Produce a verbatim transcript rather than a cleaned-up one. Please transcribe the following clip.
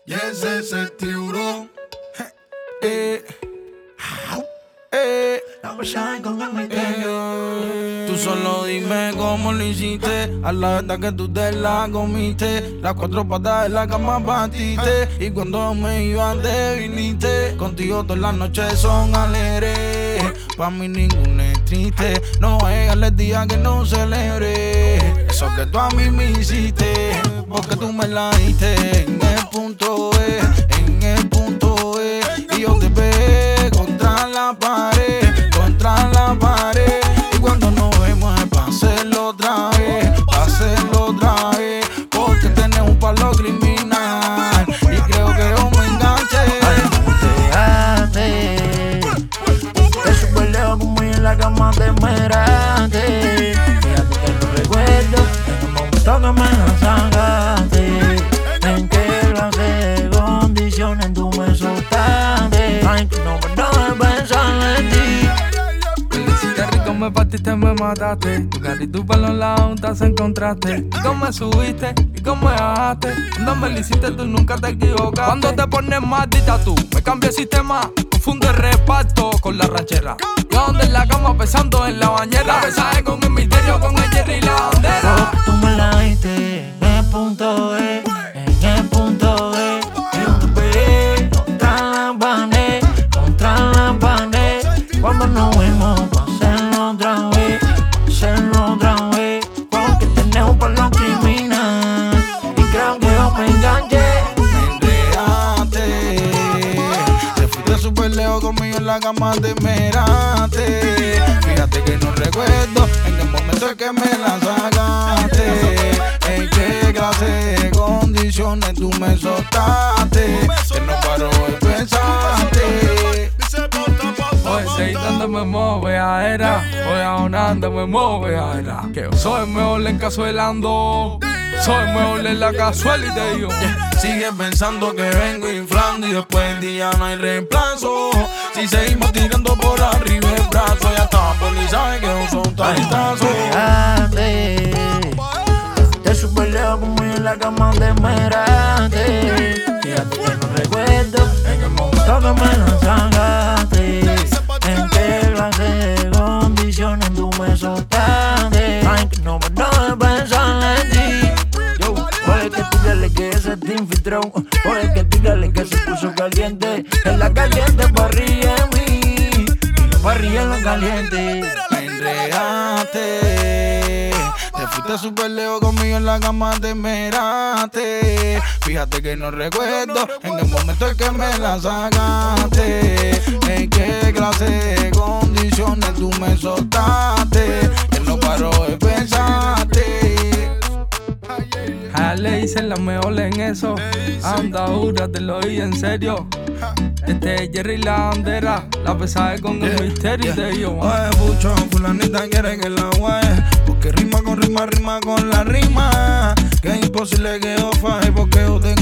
Y ese es el tiburón. Eh, eh, La persona con el misterio. eh. Tú solo dime cómo lo hiciste. A la verdad que tú te la comiste. Las cuatro patas de la cama partiste. Y cuando me iba te viniste. Contigo todas las noches son alegres. Pa' mí ninguno es triste. No llegarle el día que no celebre. Eso que tú a mí me hiciste. Porque tú me la diste en el punto E, en el punto E. Y yo te pegué contra la pared, contra la pared. Y cuando nos vemos es pa' hacerlo otra vez, pa' hacerlo otra vez. Porque tenés un palo criminal y creo que yo me enganché. Dejaste de super lejos como en la cama te miraste. Fíjate que no recuerdo en el momento que me la sacaste. En qué clase de condiciones tú me soltaste. Ay, que no me dejes pensar en ti. Me hiciste rico, me partiste, me mataste. Tu cara y tu pelo en la junta se encontraste. Y cómo me subiste, y cómo me bajaste. Cuando me lo hiciste tú nunca te equivocaste. Cuando te pones maldita tú, me cambia el sistema. Confunde el reparto con la ranchera. Yo ando en la cama pensando en la bañera. Besaje con el misterio, con el Jerry y la bandera. Tú me la diste en el punto E, en el punto E. Y yo te pegué contra la pared, contra la pared. Cuando nos vemos pa' hacerlo otra vez, hacerlo otra vez. Porque tenés un palo criminal y creo que yo me enganché. Te fuiste súper lejos conmigo en la cama, te miraste. Fíjate que no recuerdo en el momento en que me la sacaste. En qué clase de condiciones tú me soltaste. Que no paro de pensarte. Hoy seguí dándome moveadera. Hoy ahora dándome moveadera. Que yo soy mejor encazuelando. Soy mejor en la cazuela y te digo. Sigue pensando que vengo inflando y después del día no hay reemplazo. Si seguimos tirando por arriba el brazo, ya estaba por y sabe que no son tantazos. Dejaste de super lejos como en la cama te miraste. Fíjate que no recuerdo en el momento que me la sacaste. En qué clase de condiciones tú me soltaste. Ay, que no me dejes pensar en ti. Yo, oye, que dígale que ese te infiltró. Oye, que dígale que se puso caliente. En la caliente parrilla en mí. Y la parrilla en la caliente. Me enredaste. Te fuiste súper lejos conmigo en la cama, te miraste. Fíjate que no recuerdo en el momento en que me la sacaste. En qué clase de condiciones tú me soltaste. Que no paro de pensarte. A le dicen la mejor en eso. Anda dura, te lo digo en serio. Este es Jerry y la bandera. La pesaje con el misterio y te digo. Oye, pucho, fulanita quiere que la guaye. Porque rima con rima, rima con la rima. Que es imposible que yo falle porque yo te